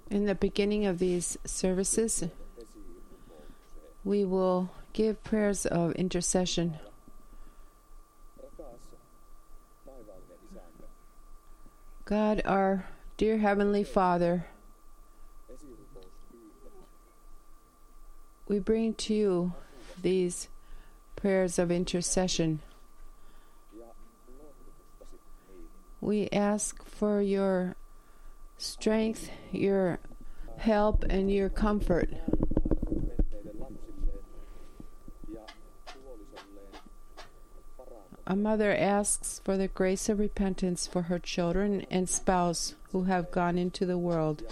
In the beginning of these services, we will give prayers of intercession. God, our dear Heavenly Father, we bring to you these prayers of intercession. We ask for your strength, your help, and your comfort. A mother asks for the grace of repentance for her children and spouse who have gone into the world.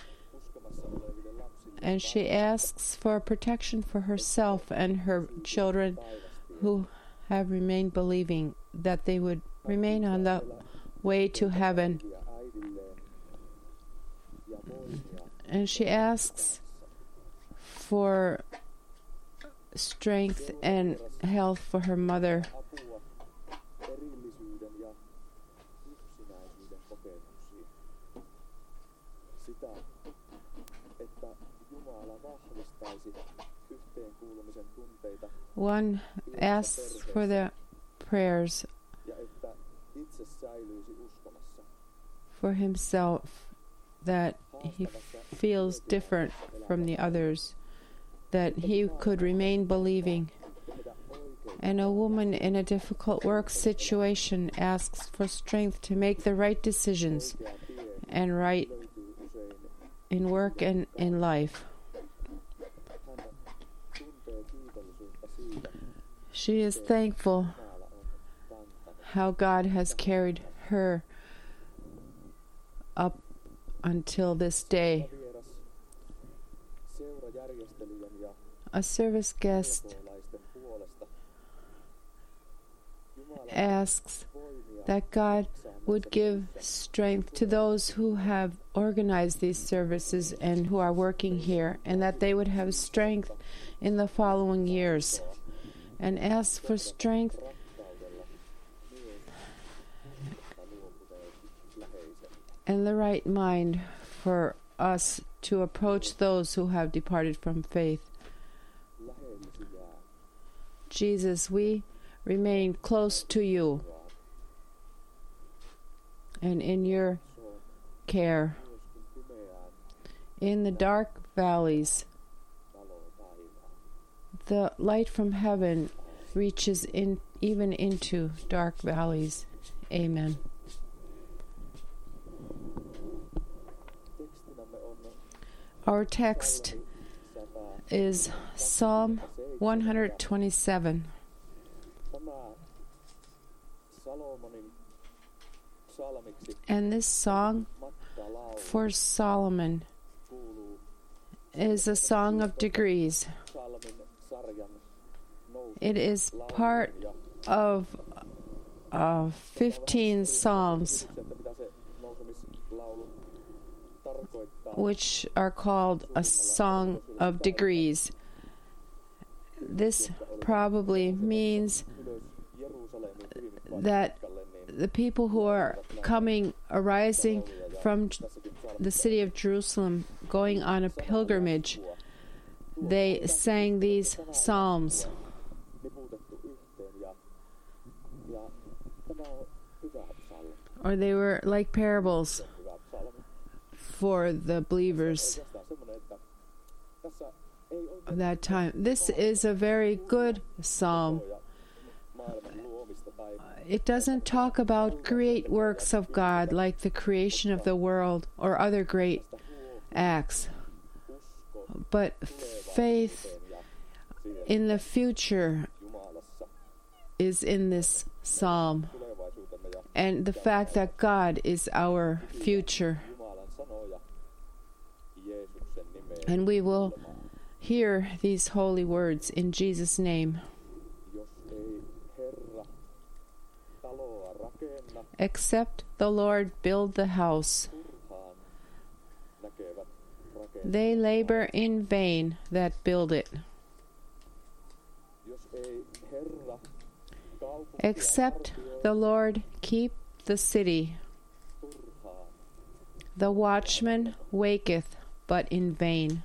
And she asks for protection for herself and her children who have remained believing, that they would remain on the way to heaven. And she asks for strength and health for her mother. One asks for the prayers for himself, that he feels different from the others, that he could remain believing. And a woman in a difficult work situation asks for strength to make the right decisions and right in work and in life. She is thankful how God has carried her up until this day. A service guest asks that God would give strength to those who have organized these services and who are working here, and that they would have strength in the following years, and asks for strength and the right mind for us to approach those who have departed from faith. Jesus, we remain close to you and in your care. In the dark valleys, the light from heaven reaches in even into dark valleys. Amen. Our text is Psalm 127. And this song for Solomon is a song of degrees. It is part of 15 psalms, which are called a song of degrees. This probably means that the people who are arising from the city of Jerusalem, going on a pilgrimage, they sang these psalms. Or they were like parables for the believers of that time. This is a very good psalm. It doesn't talk about great works of God like the creation of the world or other great acts, but faith in the future is in this psalm, and the fact that God is our future. And we will hear these holy words in Jesus' name. Except the Lord build the house, they labor in vain that build it. Except the Lord keep the city, the watchman waketh but in vain.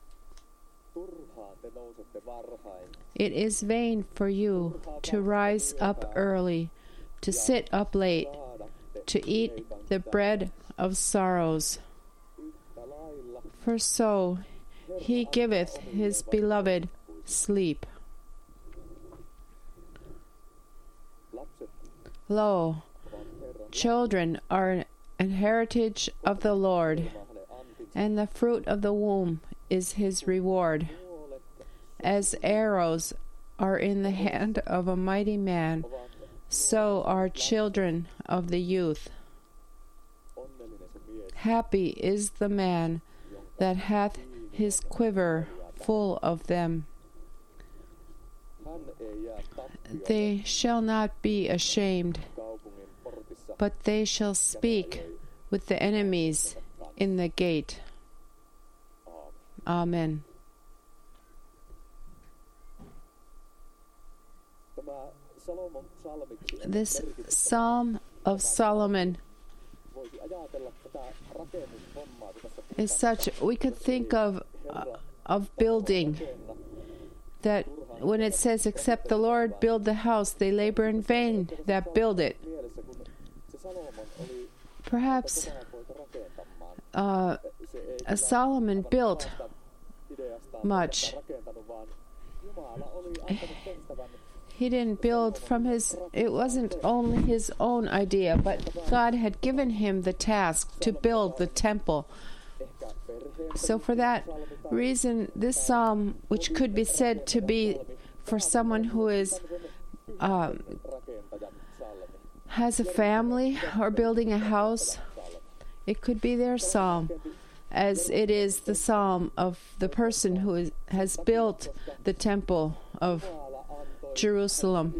It is vain for you to rise up early, to sit up late, to eat the bread of sorrows. For so he giveth his beloved sleep. Lo, children are an heritage of the Lord, and the fruit of the womb is his reward. As arrows are in the hand of a mighty man, so are children of the youth. Happy is the man that hath his quiver full of them. They shall not be ashamed, but they shall speak with the enemies in the gate. Amen. This Psalm of Solomon is such, we could think of building, that when it says, except the Lord build the house, they labor in vain that build it. Perhaps Solomon built much. He didn't build from it wasn't only his own idea, but God had given him the task to build the temple. So for that reason, this psalm, which could be said to be for someone who is has a family or building a house, it could be their psalm, as it is the psalm of the person who has built the temple of Jerusalem.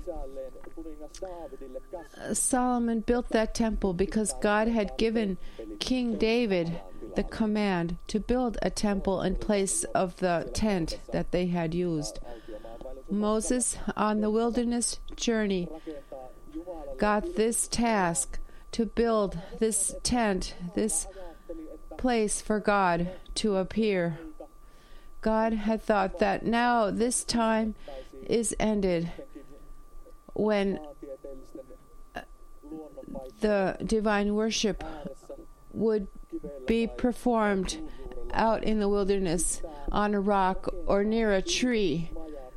Solomon built that temple because God had given King David the command to build a temple in place of the tent that they had used. Moses, on the wilderness journey, got this task to build this tent, this place for God to appear. God had thought that now this time is ended when the divine worship would be performed out in the wilderness on a rock or near a tree.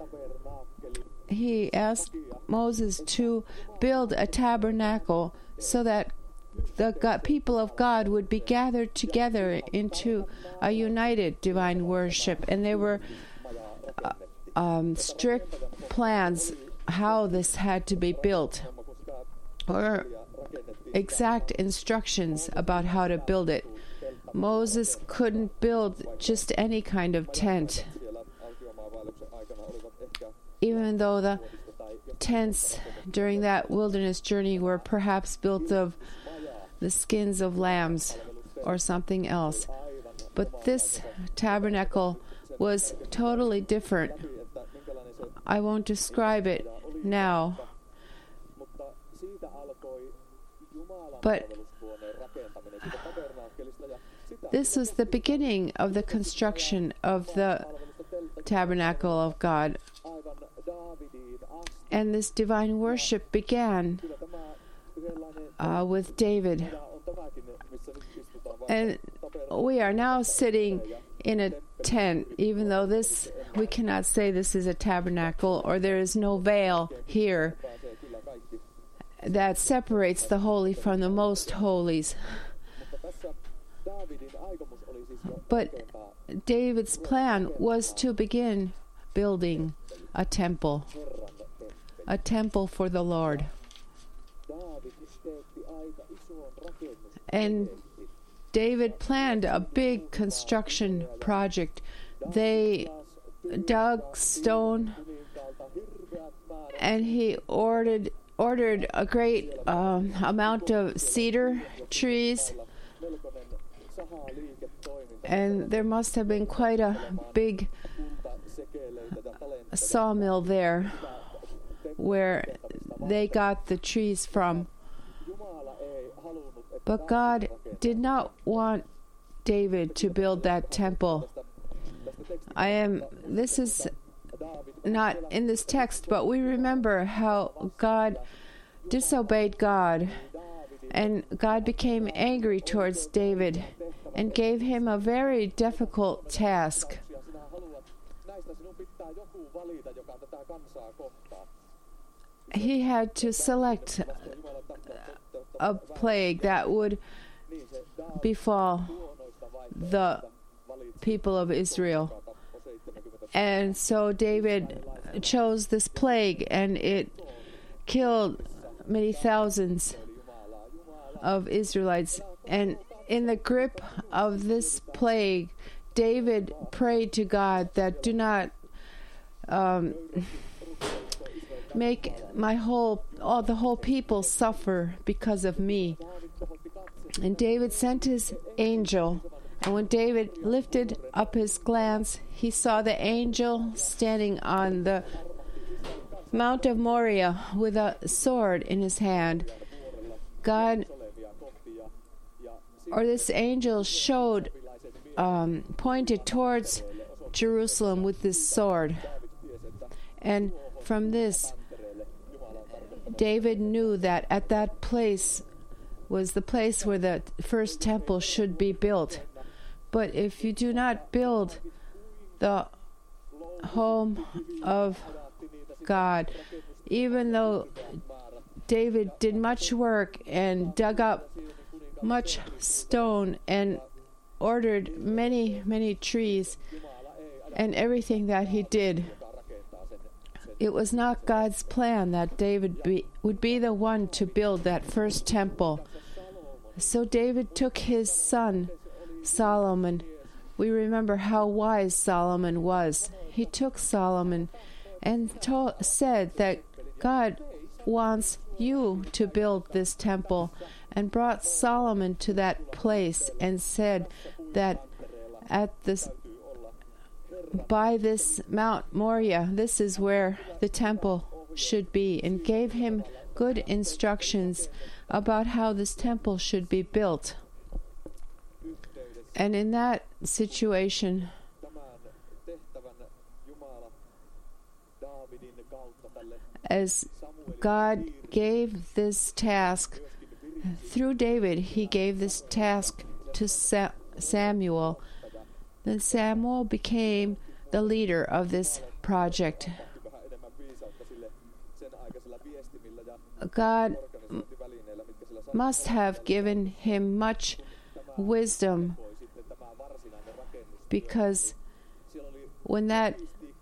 He asked Moses to build a tabernacle so that the people of God would be gathered together into a united divine worship. And there were strict plans how this had to be built, or exact instructions about how to build it. Moses couldn't build just any kind of tent, even though the tents during that wilderness journey were perhaps built of the skins of lambs or something else. But this tabernacle was totally different. I won't describe it now, but this was the beginning of the construction of the tabernacle of God. And this divine worship began with David. And we are now sitting in a tent, even though we cannot say this is a tabernacle, or there is no veil here that separates the holy from the most holies. But David's plan was to begin building a temple for the Lord. And David planned a big construction project. They dug stone, and he ordered a great amount of cedar trees, and there must have been quite a big sawmill there where they got the trees from. But God did not want David to build that temple. This is not in this text, but we remember how God disobeyed God, and God became angry towards David and gave him a very difficult task. He had to select a plague that would befall the people of Israel. And so David chose this plague, and it killed many thousands of Israelites. And in the grip of this plague, David prayed to God that do not make the whole people suffer because of me. And David sent his angel, and when David lifted up his glance, he saw the angel standing on the Mount of Moriah with a sword in his hand. This angel pointed towards Jerusalem with this sword. And from this, David knew that at that place was the place where the first temple should be built. But if you do not build the home of God, even though David did much work and dug up much stone and ordered many, many trees and everything that he did, it was not God's plan that David would be the one to build that first temple. So David took his son, Solomon. We remember how wise Solomon was. He took Solomon and said that God wants you to build this temple, and brought Solomon to that place and said that by this Mount Moriah, this is where the temple should be, and gave him good instructions about how this temple should be built. And in that situation, as God gave this task through David, he gave this task to Samuel. Then Samuel became the leader of this project. God must have given him much wisdom, because when that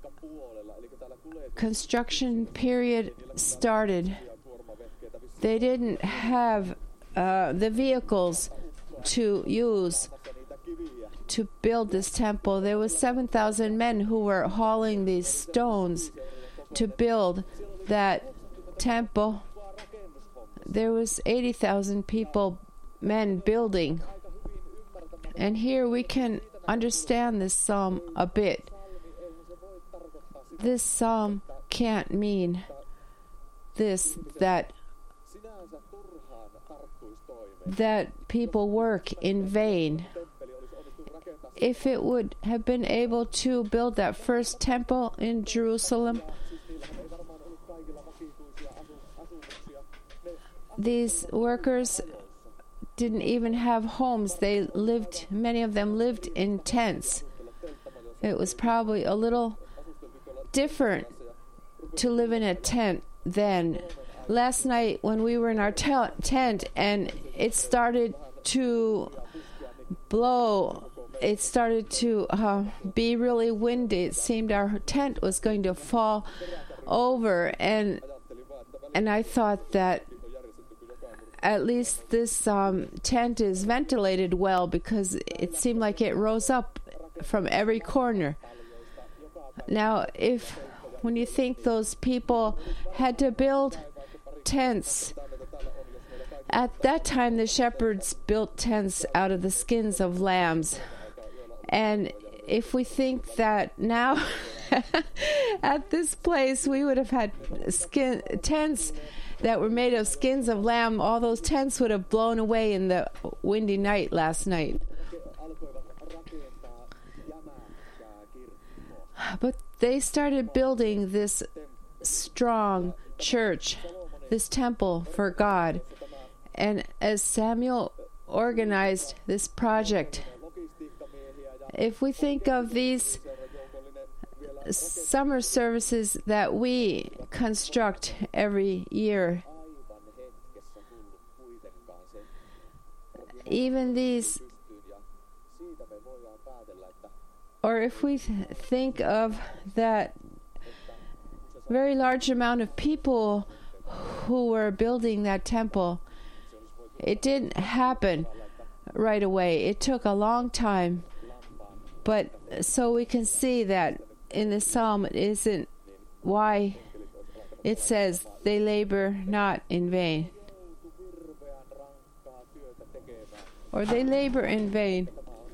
construction period started, they didn't have the vehicles to use to build this temple. There was 7,000 men who were hauling these stones to build that temple. There was 80,000 men building. And here we can understand this psalm a bit. This psalm can't mean that people work in vain. If it would have been able to build that first temple in Jerusalem, these workers didn't even have homes. Many of them lived in tents. It was probably a little different to live in a tent then. Last night when we were in our tent and it started to blow, it started to be really windy. It seemed our tent was going to fall over, and I thought that at least this tent is ventilated well, because it seemed like it rose up from every corner. Now, when you think those people had to build tents, at that time the shepherds built tents out of the skins of lambs. And if we think that now at this place we would have had tents that were made of skins of lamb, all those tents would have blown away in the windy night last night. But they started building this strong church, this temple for God. And as Samuel organized this project, if we think of these summer services that we construct every year, even these, or if we think of that very large amount of people who were building that temple, it didn't happen right away. It took a long time. But so we can see that in the psalm, it isn't why it says they labor not in vain. Or they labor in vain.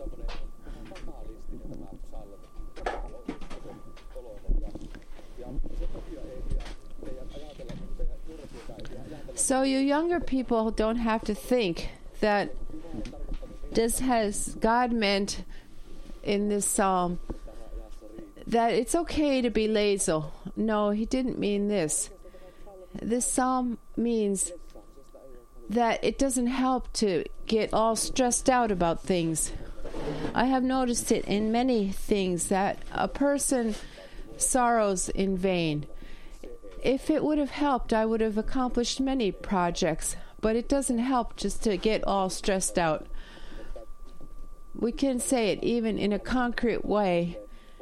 So you younger people don't have to think that this has God meant in this psalm that it's okay to be lazy. No, he didn't mean this. This psalm means that it doesn't help to get all stressed out about things. I have noticed it in many things that a person sorrows in vain. If it would have helped, I would have accomplished many projects, but it doesn't help just to get all stressed out. We can say it even in a concrete way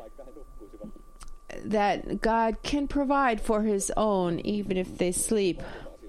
that God can provide for His own even if they sleep.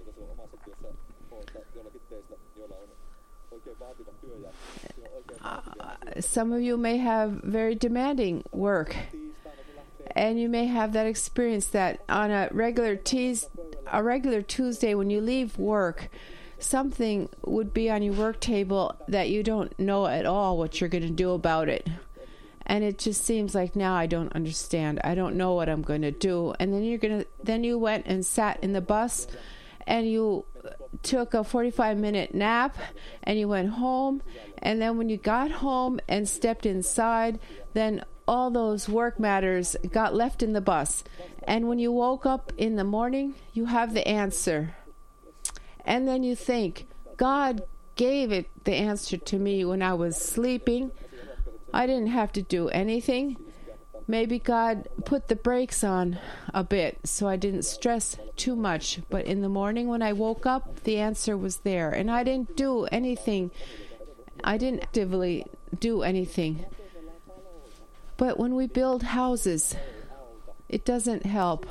Some of you may have very demanding work, and you may have that experience that on a regular Tuesday when you leave work, something would be on your work table that you don't know at all what you're going to do about it. And it just seems like, now I don't understand. I don't know what I'm going to do. And then you went and sat in the bus and you took a 45-minute nap and you went home. And then when you got home and stepped inside, then all those work matters got left in the bus. And when you woke up in the morning, you have the answer. And then you think, God gave the answer to me when I was sleeping. I didn't have to do anything. Maybe God put the brakes on a bit so I didn't stress too much. But in the morning when I woke up, the answer was there. And I didn't do anything. I didn't actively do anything. But when we build houses, it doesn't help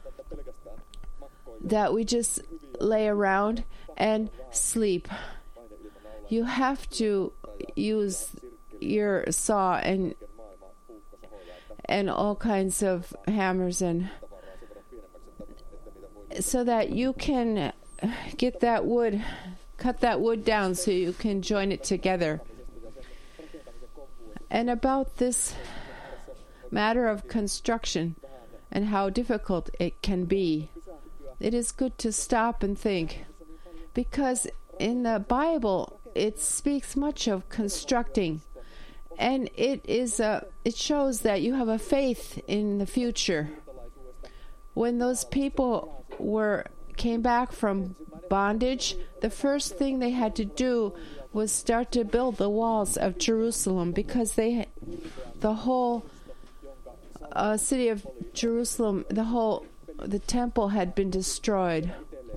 that we just lay around and sleep. You have to use your saw and all kinds of hammers, and so that you can get that wood, cut that wood down so you can join it together. And about this matter of construction and how difficult it can be, it is good to stop and think, because in the Bible it speaks much of constructing, and it shows that you have a faith in the future. When those people came back from bondage, the first thing they had to do was start to build the walls of Jerusalem, because the whole city of Jerusalem, the temple had been destroyed.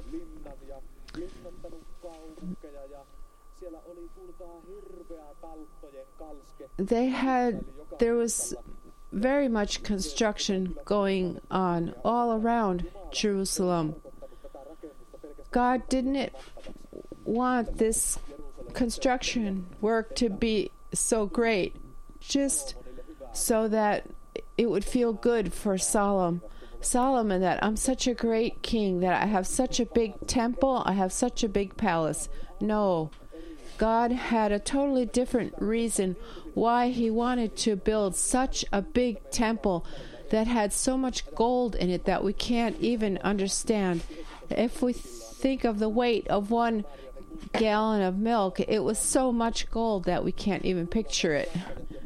There was very much construction going on all around Jerusalem. God didn't want this construction work to be so great just so that it would feel good for Solomon, that I'm such a great king, that I have such a big temple, I have such a big palace. No, God had a totally different reason why He wanted to build such a big temple that had so much gold in it that we can't even understand. If we think of the weight of 1 gallon of milk, it was so much gold that we can't even picture it.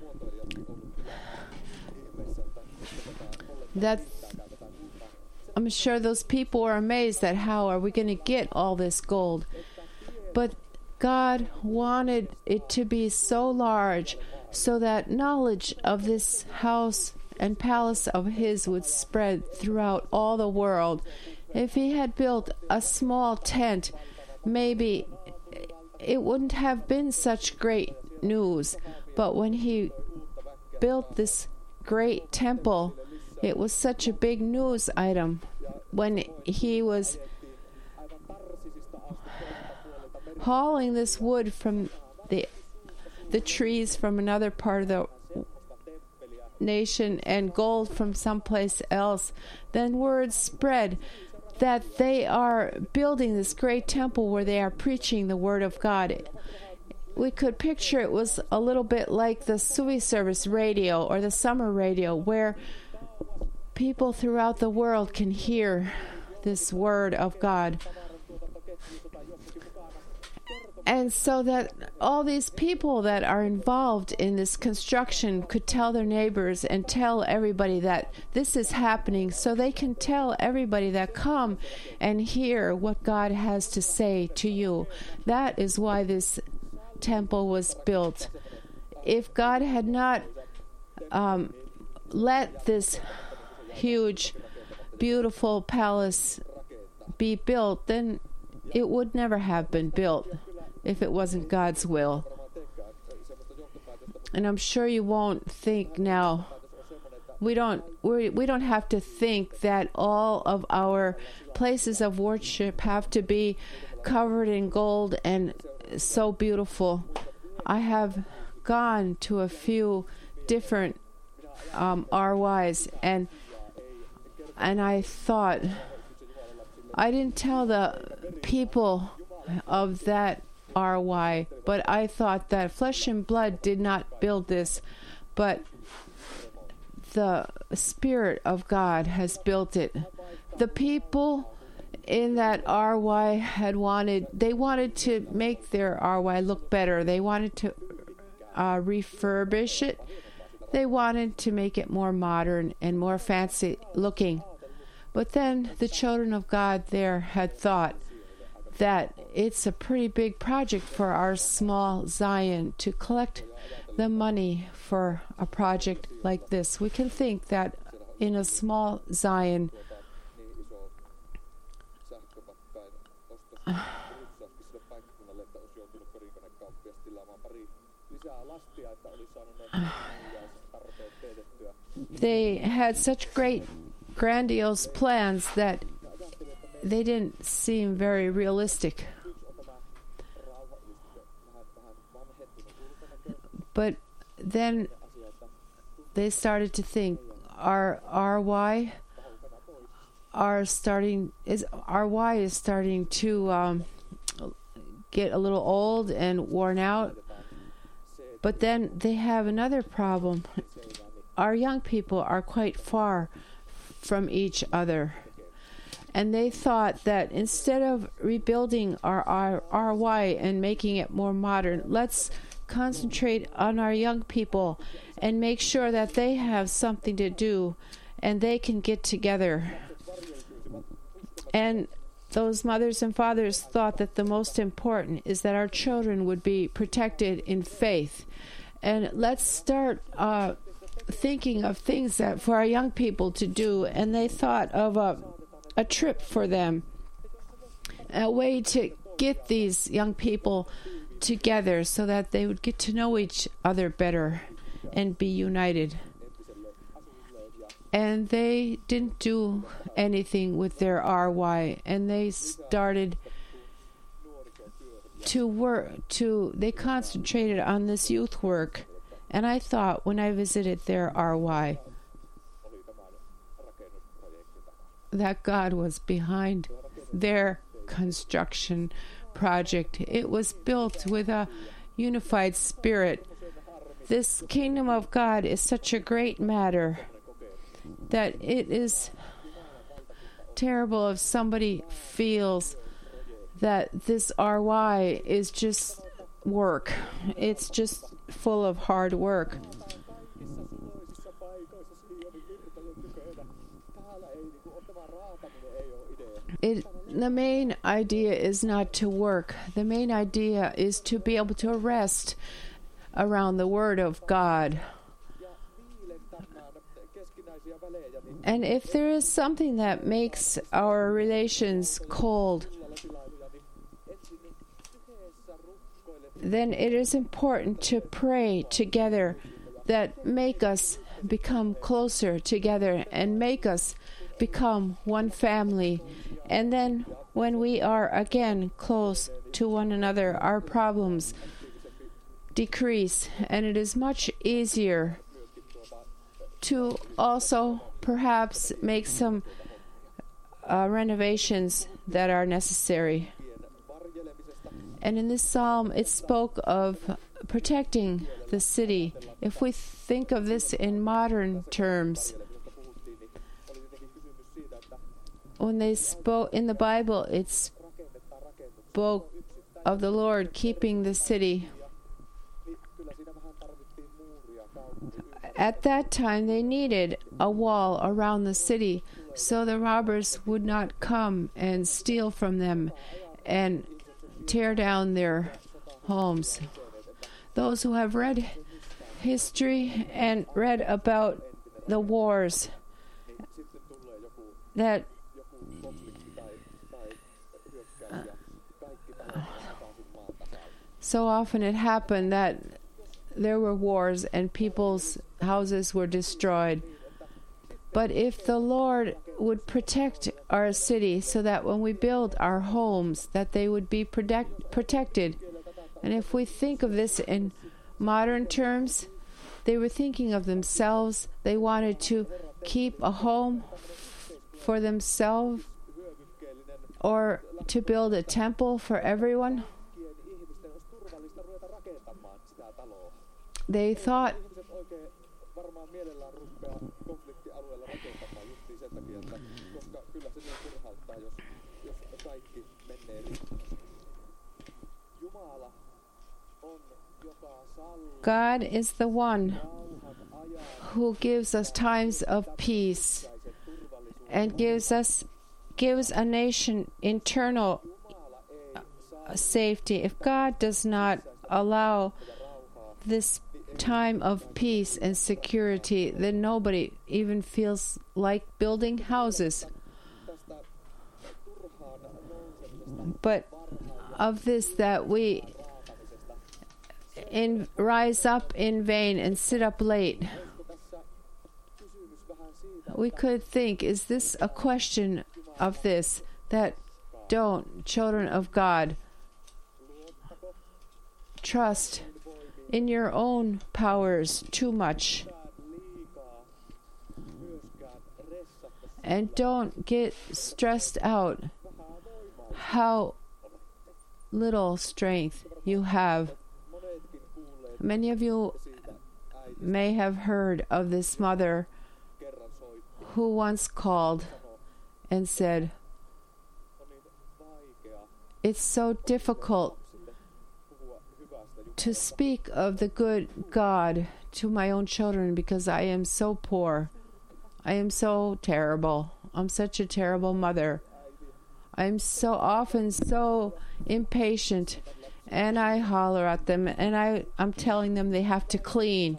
that I'm sure those people were amazed that how are we going to get all this gold? But God wanted it to be so large so that knowledge of this house and palace of his would spread throughout all the world. If he had built a small tent, maybe it wouldn't have been such great news. But when he built this great temple, it was such a big news item. When he was hauling this wood from the trees from another part of the nation and gold from someplace else, then word spread that they are building this great temple where they are preaching the word of God. We could picture it was a little bit like the Sui service radio or the summer radio, where people throughout the world can hear this word of God. And so that all these people that are involved in this construction could tell their neighbors and tell everybody that this is happening, so they can tell everybody that come and hear what God has to say to you. That is why this temple was built. If God had not let this huge, beautiful palace be built, then it would never have been built if it wasn't God's will. And I'm sure you won't think now, we don't have to think that all of our places of worship have to be covered in gold and so beautiful. I have gone to a few different RYs, and I thought, I didn't tell the people of that RY, but I thought that flesh and blood did not build this, but the Spirit of God has built it. The people in that RY they wanted to make their RY look better. They wanted to refurbish it. They wanted to make it more modern and more fancy looking. But then the children of God there had thought that it's a pretty big project for our small Zion to collect the money for a project like this. We can think that in a small Zion, they had such great grandiose plans that they didn't seem very realistic. But then they started to think, our RY is starting to get a little old and worn out. But then they have another problem. Our young people are quite far from each other. And they thought that instead of rebuilding our RY and making it more modern, let's concentrate on our young people and make sure that they have something to do and they can get together. And those mothers and fathers thought that the most important is that our children would be protected in faith. And let's start thinking of things that for our young people to do. And they thought of a trip for them, a way to get these young people together so that they would get to know each other better and be united. And they didn't do anything with their RY, and they started they concentrated on this youth work. And I thought when I visited their RY that God was behind their construction project. It was built with a unified spirit. This kingdom of God is such a great matter that it is terrible if somebody feels that this RY is just work. It's just full of hard work. The main idea is not to work. The main idea is to be able to rest around the Word of God. And if there is something that makes our relations cold, then it is important to pray together that make us become closer together and make us become one family. And then when we are again close to one another, our problems decrease, and it is much easier to also perhaps make some renovations that are necessary. And in this psalm, it spoke of protecting the city. If we think of this in modern terms, when they spoke in the Bible, it spoke of the Lord keeping the city. At that time, they needed a wall around the city so the robbers would not come and steal from them and tear down their homes. Those who have read history and read about the wars, that so often it happened that there were wars and people's houses were destroyed. But if the Lord would protect our city so that when we build our homes, that they would be protected. And if we think of this in modern terms, they were thinking of themselves. They wanted to keep a home for themselves or to build a temple for everyone. They thought God is the one who gives us times of peace and gives a nation internal safety. If God does not allow this time of peace and security, then nobody even feels like building houses. But of this, that we rise up in vain and sit up late, we could think, is this a question of this, that don't, children of God, trust in your own powers too much, and don't get stressed out how little strength you have. Many of you may have heard of this mother who once called and said, "It's so difficult to speak of the good God to my own children because I am so poor. I am so terrible. I'm such a terrible mother. I'm so often so impatient, and I holler at them, and I'm telling them they have to clean.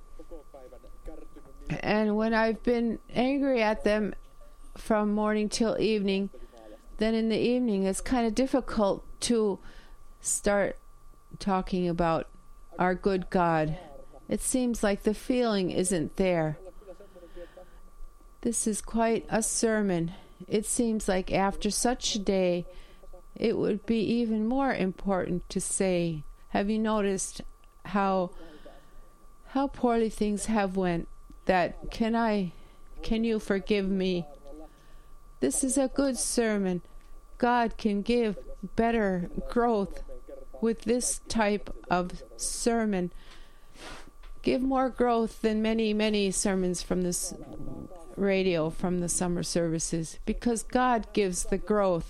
And when I've been angry at them from morning till evening, then in the evening it's kind of difficult to start talking about our good God. It seems like the feeling isn't there. This is quite a sermon. It seems like after such a day, it would be even more important to say, have you noticed how poorly things have went? That can you forgive me? This is a good sermon. God can give better growth with this type of sermon. Give more growth than many, many sermons from this radio, from the summer services, because God gives the growth.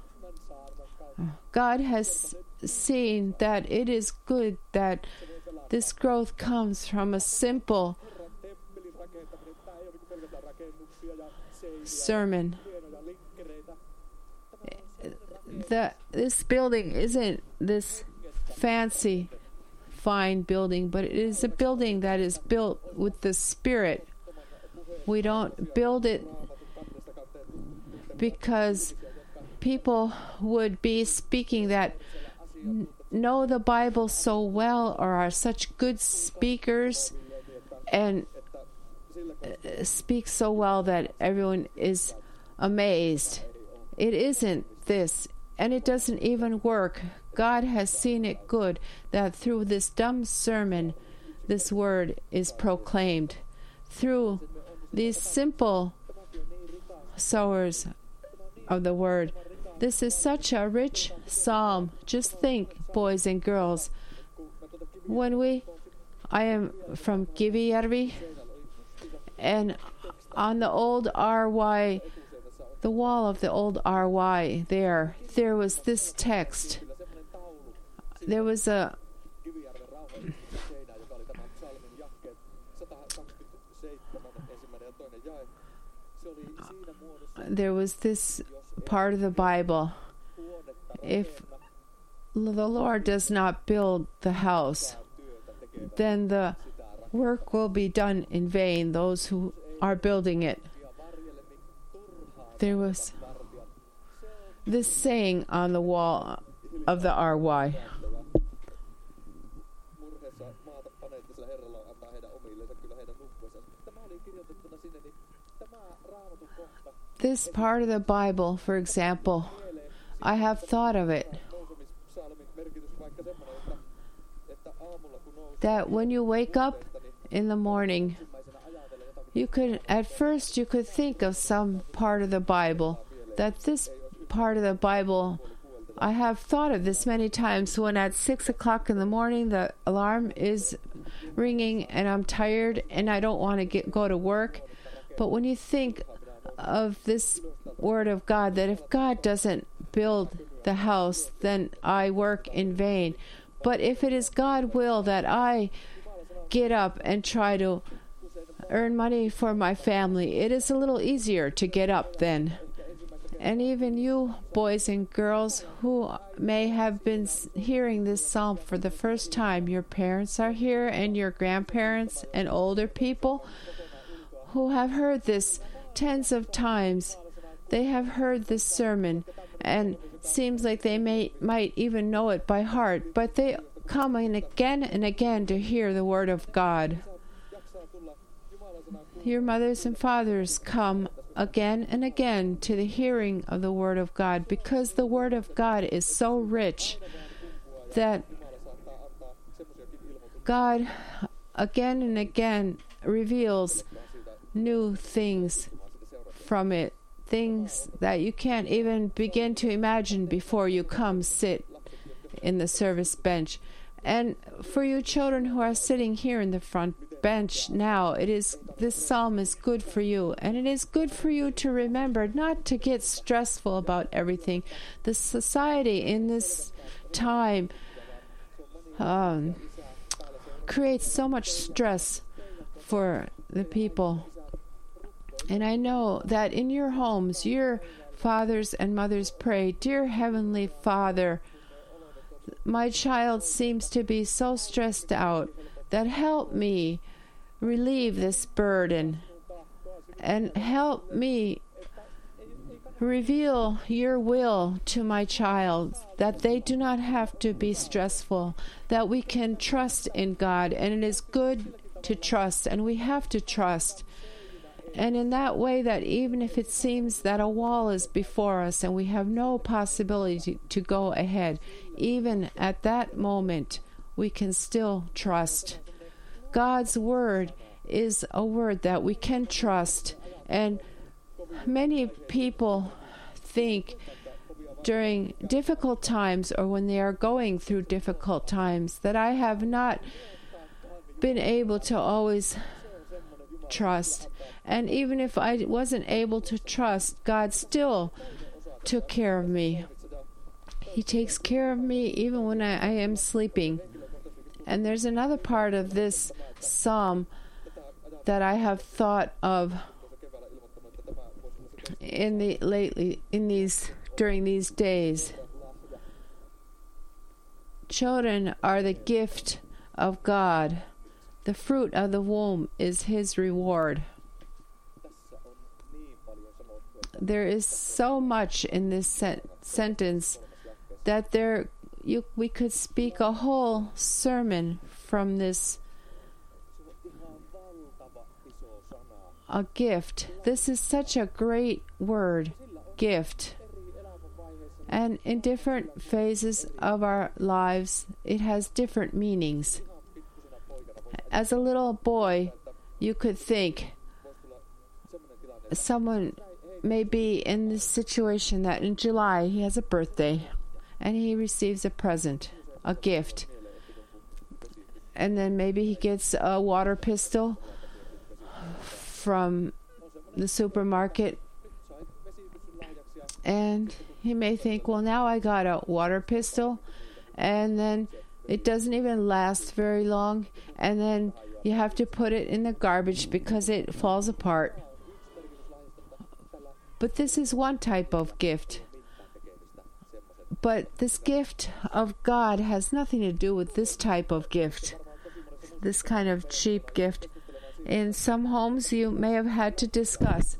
God has seen that it is good that this growth comes from a simple sermon. this building isn't this fancy, fine building, but it is a building that is built with the Spirit. We don't build it because people would be speaking that know the Bible so well or are such good speakers and speak so well that everyone is amazed. It isn't this, and it doesn't even work. God has seen it good that through this dumb sermon, this word is proclaimed. Through these simple sowers of the word. This is such a rich psalm. Just think, boys and girls. I am from Kivijärvi, and on the old RY, the wall of the old RY there was this text. There was this part of the Bible. If the Lord does not build the house, then the work will be done in vain, those who are building it. There was this saying on the wall of the RY. This part of the Bible, for example, I have thought of it, that when you wake up in the morning, at first you could think of some part of the Bible, that this part of the Bible, I have thought of this many times when at 6 o'clock in the morning the alarm is ringing and I'm tired and I don't want to go to work. But when you think of this word of God, that if God doesn't build the house, then I work in vain. But if it is God's will that I get up and try to earn money for my family, it is a little easier to get up then. And even you, boys and girls, who may have been hearing this psalm for the first time, your parents are here and your grandparents and older people who have heard this tens of times. They have heard this sermon and seems like they might even know it by heart, but they come in again and again to hear the word of God. Your mothers and fathers come again and again to the hearing of the word of God because the word of God is so rich that God again and again reveals new things from it, things that you can't even begin to imagine before you come sit in the service bench. And for you children who are sitting here in the front bench now, this psalm is good for you, and it is good for you to remember not to get stressful about everything. The society in this time creates so much stress for the people. And I know that in your homes, your fathers and mothers pray, "Dear Heavenly Father, my child seems to be so stressed out, that help me relieve this burden, and help me reveal your will to my child, that they do not have to be stressful, that we can trust in God, and it is good to trust, and we have to trust. And in that way, that even if it seems that a wall is before us and we have no possibility to go ahead, even at that moment, we can still trust. God's word is a word that we can trust. And many people think during difficult times or when they are going through difficult times that I have not been able to always trust. And even if I wasn't able to trust, God still took care of me. He takes care of me even when I am sleeping. And there's another part of this psalm that I have thought of during these days. children are the gift of God. The fruit of the womb is His reward. There is so much in this sentence that we could speak a whole sermon from this. A gift. This is such a great word, gift. And in different phases of our lives, it has different meanings. As a little boy, you could think someone may be in this situation that in July he has a birthday and he receives a present, a gift. And then maybe he gets a water pistol from the supermarket, and he may think, well, now I got a water pistol, and then it doesn't even last very long, and then you have to put it in the garbage because it falls apart. But this is one type of gift. But this gift of God has nothing to do with this type of gift, this kind of cheap gift. In some homes, you may have had to discuss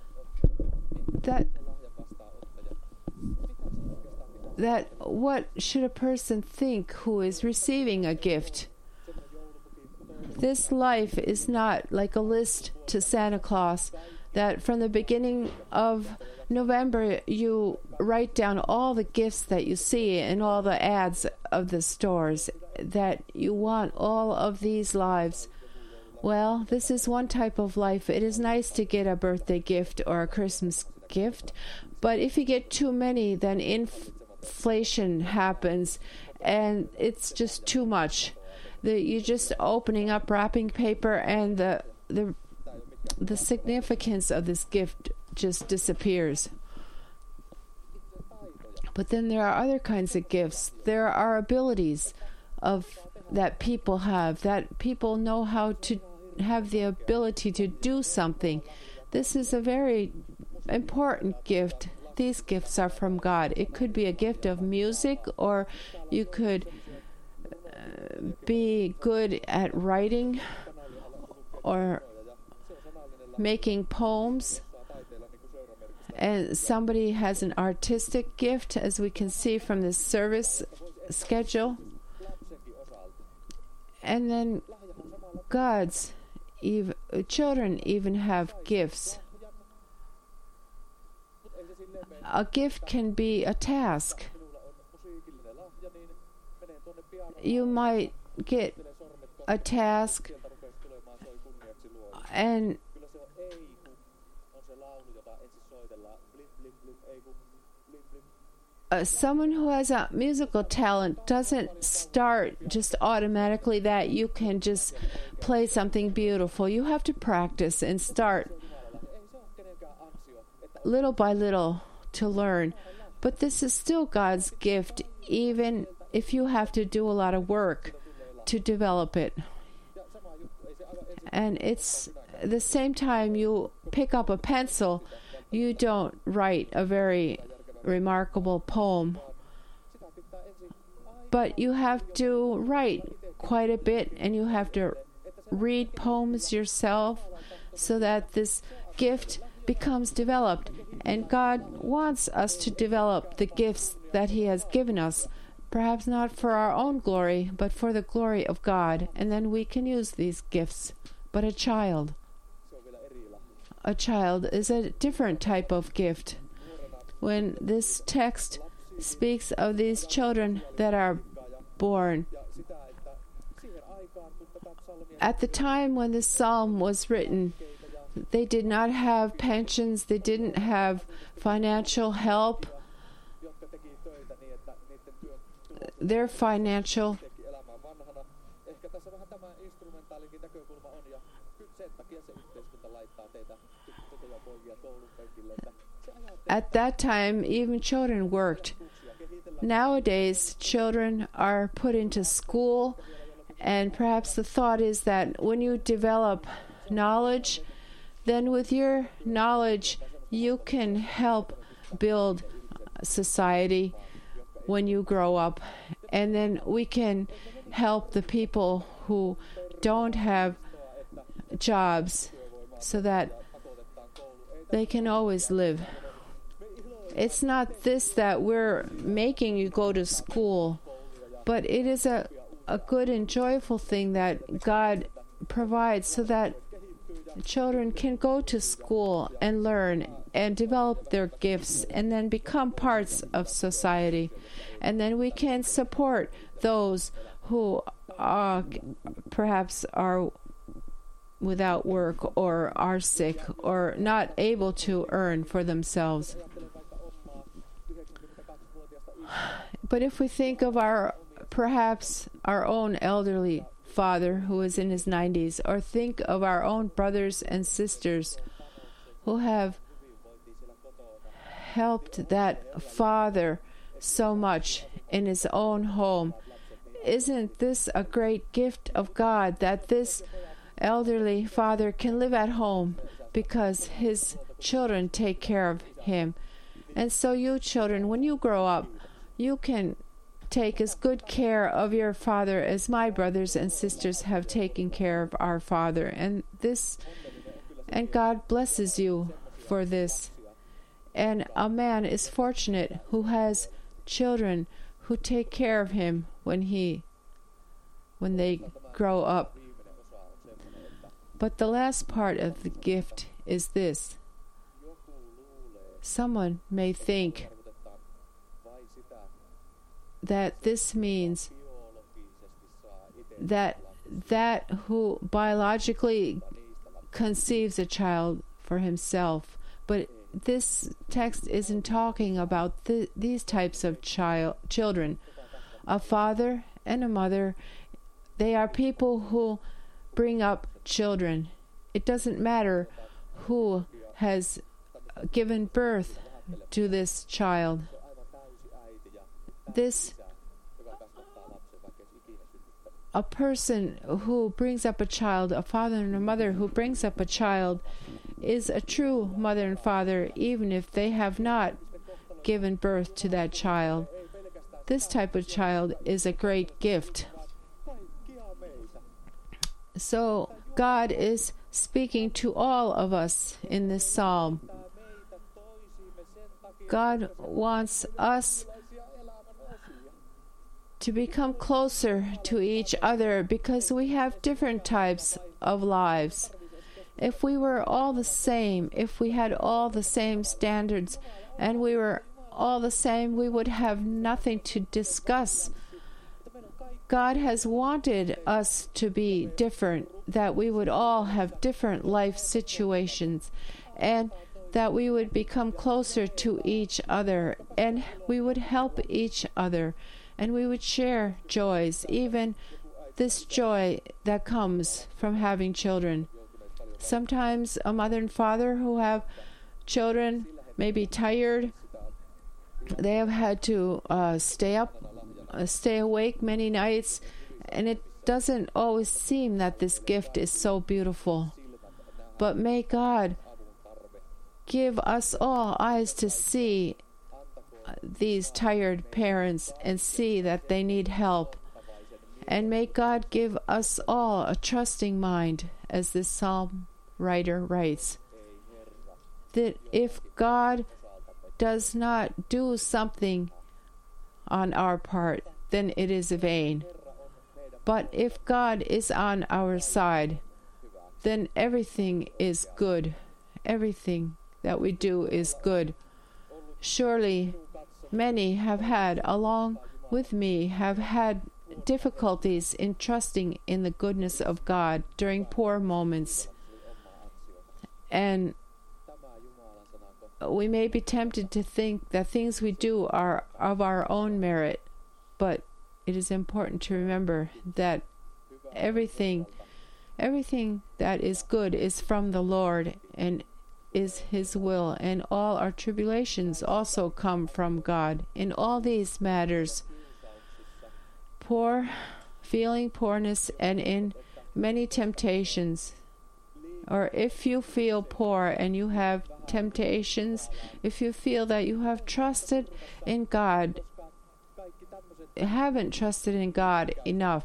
that what should a person think who is receiving a gift? This life is not like a list to Santa Claus that from the beginning of November you write down all the gifts that you see in all the ads of the stores, that you want all of these lives. Well, this is one type of life. It is nice to get a birthday gift or a Christmas gift, but if you get too many, then inflation happens, and it's just too much. You're just opening up wrapping paper, and the significance of this gift just disappears. But then there are other kinds of gifts. There are abilities that people have, that people know how to have the ability to do something. This is a very important gift. These gifts are from God. It could be a gift of music, or you could be good at writing or making poems. And somebody has an artistic gift, as we can see from this service schedule. And then children even have gifts. A gift can be a task. You might get a task, and someone who has a musical talent doesn't start just automatically that you can just play something beautiful. You have to practice and start little by little to learn. But this is still God's gift, even if you have to do a lot of work to develop it. And it's the same time you pick up a pencil, you don't write a very remarkable poem, but you have to write quite a bit, and you have to read poems yourself so that this gift becomes developed. And God wants us to develop the gifts that He has given us, perhaps not for our own glory, but for the glory of God, and then we can use these gifts. But a child is a different type of gift. When this text speaks of these children that are born, at the time when this psalm was written, they did not have pensions, they didn't have financial help. Their financial at that time, even children worked. Nowadays, children are put into school, and perhaps the thought is that when you develop knowledge, then with your knowledge, you can help build society when you grow up And then we can help the people who don't have jobs so that they can always live. It's not this that we're making you go to school, but it is a good and joyful thing that God provides so that children can go to school and learn and develop their gifts and then become parts of society. And then we can support those who perhaps are without work or are sick or not able to earn for themselves. But if we think of perhaps our own elderly father who is in his 90s, or think of our own brothers and sisters who have helped that father so much in his own home, isn't this a great gift of God that this elderly father can live at home because his children take care of him? And so you children, when you grow up, you can take as good care of your father as my brothers and sisters have taken care of our father. And God blesses you for this. And a man is fortunate who has children who take care of him when they grow up. But the last part of the gift is this. Someone may think that this means that who biologically conceives a child for himself. But this text isn't talking about these types of children. A father and a mother, they are people who bring up children. It doesn't matter who has given birth to this child. A person who brings up a child, a father and a mother who brings up a child, is a true mother and father, even if they have not given birth to that child. This type of child is a great gift. So God is speaking to all of us in this psalm. God wants us to become closer to each other because we have different types of lives. If we were all the same, if we had all the same standards and we were all the same, we would have nothing to discuss. God has wanted us to be different, that we would all have different life situations, and that we would become closer to each other, and we would help each other, and we would share joys, even this joy that comes from having children. Sometimes a mother and father who have children may be tired. They have had to stay awake many nights, and it doesn't always seem that this gift is so beautiful. But may God give us all eyes to see these tired parents and see that they need help. And may God give us all a trusting mind, as this psalm writer writes, that if God does not do something on our part, then it is vain. But if God is on our side, then everything is good. Everything that we do is good. Surely many have had, along with me, have had difficulties in trusting in the goodness of God during poor moments. And we may be tempted to think that things we do are of our own merit, but it is important to remember that everything that is good is from the Lord and is His will, and all our tribulations also come from God. In all these matters, feeling poorness, and in many temptations, or if you feel poor and you have temptations, if you feel that you have trusted in God haven't trusted in God enough,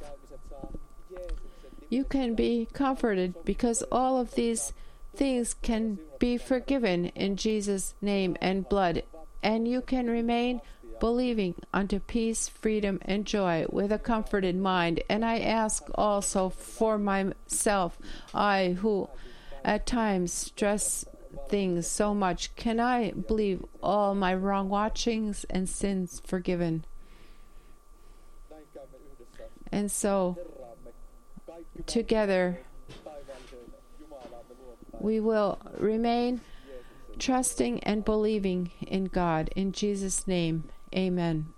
you can be comforted because all of these things can be forgiven in Jesus' name and blood, and you can remain believing unto peace, freedom, and joy with a comforted mind. And I ask also for myself, I who at times stress things so much, can I believe all my wrong watchings and sins forgiven? And so, together, we will remain trusting and believing in God. In Jesus' name, amen.